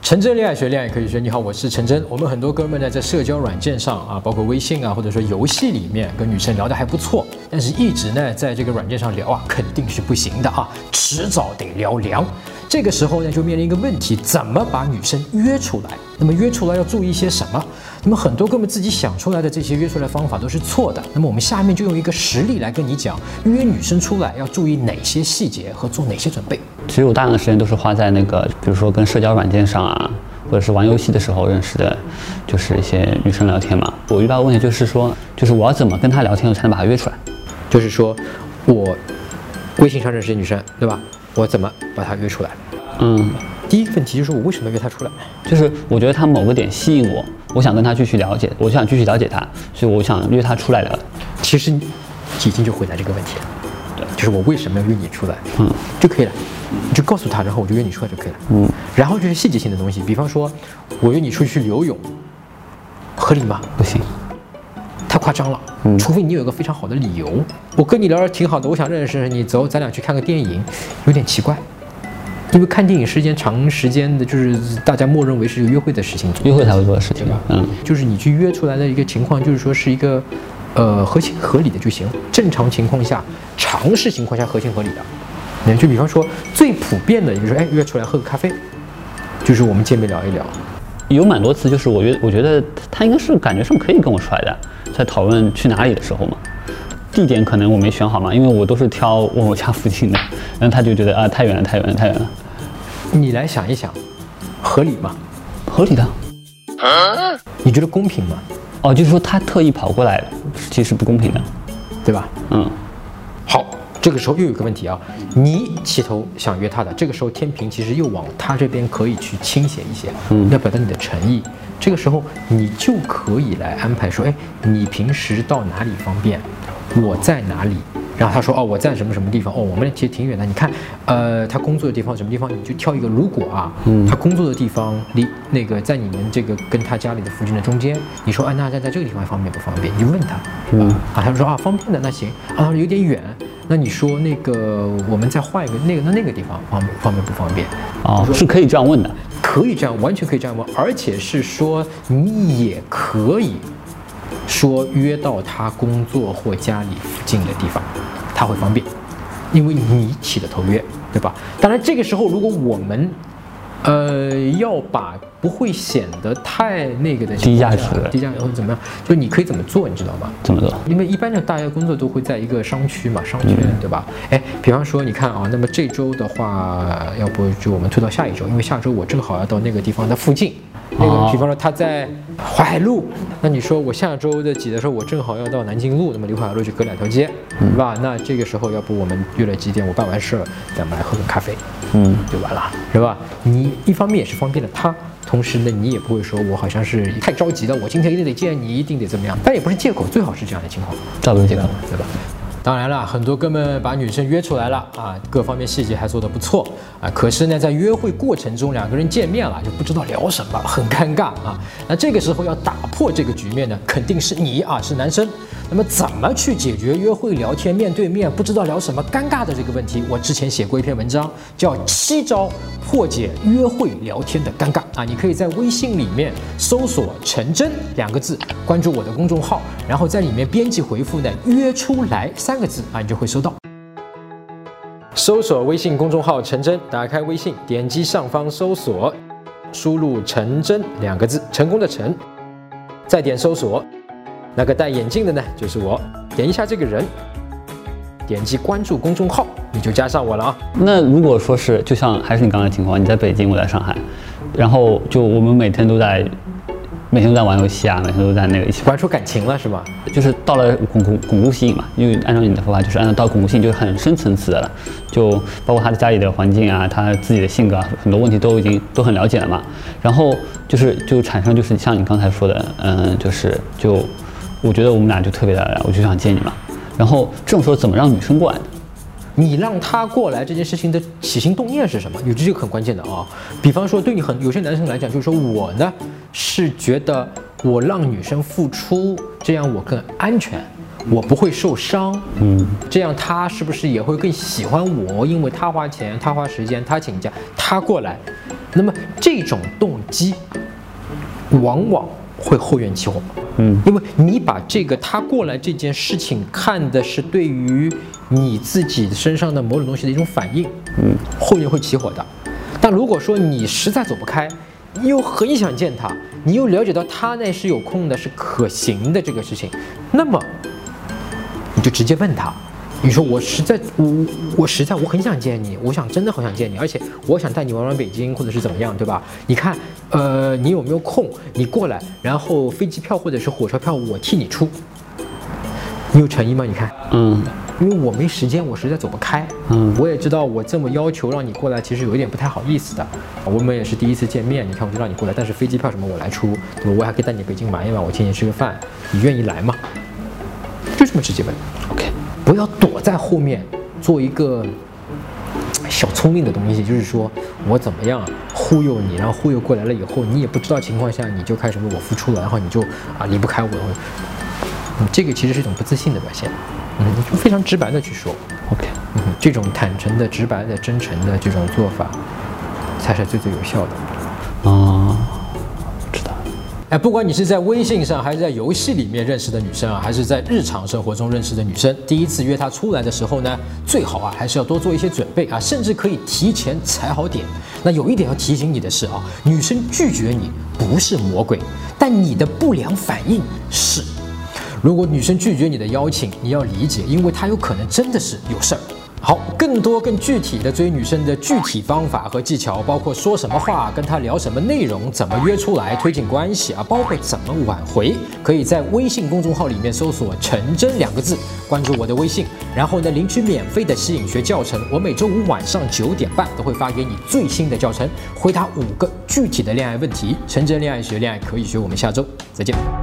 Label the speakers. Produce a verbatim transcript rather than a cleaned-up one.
Speaker 1: 陈真恋爱学，恋爱可以学。你好，我是陈真。我们很多哥们呢，在社交软件上啊，包括微信啊，或者说游戏里面，跟女生聊得还不错，但是一直呢，在这个软件上聊啊，肯定是不行的啊，迟早得聊凉。这个时候呢，就面临一个问题：怎么把女生约出来？那么约出来要注意些什么？那么很多哥们自己想出来的这些约出来方法都是错的。那么我们下面就用一个实例来跟你讲，约女生出来要注意哪些细节和做哪些准备。
Speaker 2: 其实我大量的时间都是花在那个，比如说跟社交软件上啊，或者是玩游戏的时候认识的，就是一些女生聊天嘛。我遇到的问题就是说，就是我要怎么跟她聊天，我才能把她约出来？
Speaker 1: 就是说，我微信上认识的女生，对吧？我怎么把她约出来？
Speaker 2: 嗯，
Speaker 1: 第一个问题就是我为什么要约她出来？
Speaker 2: 就是我觉得她某个点吸引我，我想跟她继续了解，我想继续了解她，所以我想约她出来聊。
Speaker 1: 其实你已经就回答这个问题了，
Speaker 2: 对，
Speaker 1: 就是我为什么要约你出来，
Speaker 2: 嗯，
Speaker 1: 就可以了。你就告诉他，然后我就约你出来就可以了。
Speaker 2: 嗯，
Speaker 1: 然后就是细节性的东西，比方说，我约你出去游泳，合理吗？
Speaker 2: 不行，
Speaker 1: 太夸张了。嗯，除非你有一个非常好的理由。我跟你聊得挺好的，我想认识你，走，咱俩去看个电影，有点奇怪。因为看电影是一件长时间的，就是大家默认为是一个约会的事情，
Speaker 2: 约会才会做的事情吧。嗯，
Speaker 1: 就是你去约出来的一个情况，就是说是一个，呃，合情合理的就行。正常情况下，常识情况下合情合理的。那就比方说最普遍的，就是哎约出来喝个咖啡，就是我们见面聊一聊。
Speaker 2: 有蛮多次，就是我约，我觉得他应该是感觉上可以跟我出来的，在讨论去哪里的时候嘛。地点可能我没选好嘛，因为我都是挑问我家附近的，然后他就觉得啊太远了，太远了，太远了。
Speaker 1: 你来想一想，合理吗？
Speaker 2: 合理的。
Speaker 1: 你觉得公平吗？
Speaker 2: 哦，就是说他特意跑过来，其实不公平的，
Speaker 1: 对吧？
Speaker 2: 嗯。
Speaker 1: 好。这个时候又有一个问题啊，你起头想约他的，这个时候天平其实又往他这边可以去倾斜一些，嗯，要表达你的诚意。这个时候你就可以来安排说，哎，你平时到哪里方便，我在哪里。然后他说，哦，我在什么什么地方，哦，我们其实挺远的。你看，呃，他工作的地方什么地方，你就挑一个。如果啊，嗯，他工作的地方离那个在你们这个跟他家里的附近的中间，你说，啊，那在在这个地方方便不方便？你就问他，嗯，啊，他就说啊，方便的，那行。啊，他说有点远。那你说那个，我们再换一个那个，那那个地方方方便不方便？
Speaker 2: 哦，是可以这样问的，
Speaker 1: 可以这样，完全可以这样问，而且是说你也可以说约到他工作或家里附近的地方，他会方便，因为你起的头约，对吧？当然这个时候如果我们呃要把不会显得太那个的
Speaker 2: 低价值
Speaker 1: 低价值或者怎么样，就你可以怎么做，你知道吗？
Speaker 2: 怎么做？
Speaker 1: 因为一般的大家工作都会在一个商区嘛，商圈，嗯，对吧？哎，比方说你看啊，那么这周的话，要不就我们推到下一周，因为下周我正好要到那个地方的附近。那个，比方说他在淮海路，那你说我下周的几的时候，我正好要到南京路，那么离淮海路就隔两条街，对吧？那这个时候，要不我们约了几点？我办完事了，咱们来喝个咖啡，嗯，就完了，是吧？你一方面也是方便了他，同时呢，你也不会说我好像是太着急了，我今天一定得见你，一定得怎么样？但也不是借口，最好是这样的情况，
Speaker 2: 照顾借口，
Speaker 1: 对吧？当然了，很多哥们把女生约出来了啊，各方面细节还做得不错啊，可是呢，在约会过程中，两个人见面了就不知道聊什么，很尴尬啊。那这个时候要打破这个局面呢，肯定是你啊，是男生。那么怎么去解决约会聊天面对面不知道聊什么尴尬的这个问题？我之前写过一篇文章，叫《七招破解约会聊天的尴尬》啊，你可以在微信里面搜索“陈真”两个字，关注我的公众号，然后在里面编辑回复呢“约出来”三个字啊，你就会收到。搜索微信公众号“陈真”，打开微信，点击上方搜索，输入“陈真”两个字，成功的陈，再点搜索。那个戴眼镜的呢，就是我。点一下这个人，点击关注公众号，你就加上我了啊。
Speaker 2: 那如果说是，就像还是你刚才的情况，你在北京，我在上海，然后就我们每天都在，每天都在玩游戏啊，每天都在那个一起
Speaker 1: 玩出感情了是吗？
Speaker 2: 就是到了巩固巩固性嘛，因为按照你的说法，就是按照到巩固性就是很深层次的了，就包括他的家里的环境啊，他自己的性格啊，很多问题都已经都很了解了嘛。然后就是就产生就是像你刚才说的，嗯，就是就。我觉得我们俩就特别的，我就想见你嘛。然后这种时候怎么让女生过来呢？
Speaker 1: 你让她过来这件事情的起心动念是什么？有这个很关键的啊。比方说，对你很有些男生来讲，就是说我呢是觉得我让女生付出，这样我更安全，我不会受伤，嗯，这样她是不是也会更喜欢我？因为她花钱，她花时间，她请假，她过来。那么这种动机往往会后院起火。
Speaker 2: 嗯，
Speaker 1: 因为你把这个他过来这件事情看的是对于你自己身上的某种东西的一种反应，
Speaker 2: 嗯，
Speaker 1: 后院会起火的。但如果说你实在走不开，你又很想见他，你又了解到他那是有空的，是可行的这个事情，那么你就直接问他，你说我实在我我实在我很想见你，我想真的很想见你，而且我想带你玩玩北京或者是怎么样，对吧？你看，呃，你有没有空？你过来，然后飞机票或者是火车票我替你出，你有诚意吗？你看，
Speaker 2: 嗯。
Speaker 1: 因为我没时间，我实在走不开。
Speaker 2: 嗯，
Speaker 1: 我也知道我这么要求让你过来，其实有一点不太好意思的。我们也是第一次见面，你看我就让你过来，但是飞机票什么我来出，对吧？我还可以带你北京玩一玩，我请你吃个饭，你愿意来吗？就这么直接问 ，OK， 不要躲在后面做一个小聪明的东西，就是说我怎么样忽悠你，然后忽悠过来了以后，你也不知道情况下，你就开始为我付出了，然后你就啊离不开我，嗯，这个其实是一种不自信的表现。嗯，就非常直白的去说
Speaker 2: ，OK，
Speaker 1: 嗯，这种坦诚的、直白的、真诚的这种做法，才是最最有效的。
Speaker 2: 哦，知道。
Speaker 1: 哎，不管你是在微信上，还是在游戏里面认识的女生啊，还是在日常生活中认识的女生，第一次约她出来的时候呢，最好啊还是要多做一些准备啊，甚至可以提前踩好点。那有一点要提醒你的是啊，女生拒绝你不是魔鬼，但你的不良反应是。如果女生拒绝你的邀请，你要理解，因为她有可能真的是有事儿。好，更多更具体的追女生的具体方法和技巧，包括说什么话、跟她聊什么内容、怎么约出来、推进关系啊，包括怎么挽回，可以在微信公众号里面搜索“陈真”两个字，关注我的微信，然后呢领取免费的吸引学教程。我每周五晚上九点半都会发给你最新的教程，回答五个具体的恋爱问题。陈真恋爱学，恋爱可以学。我们下周再见。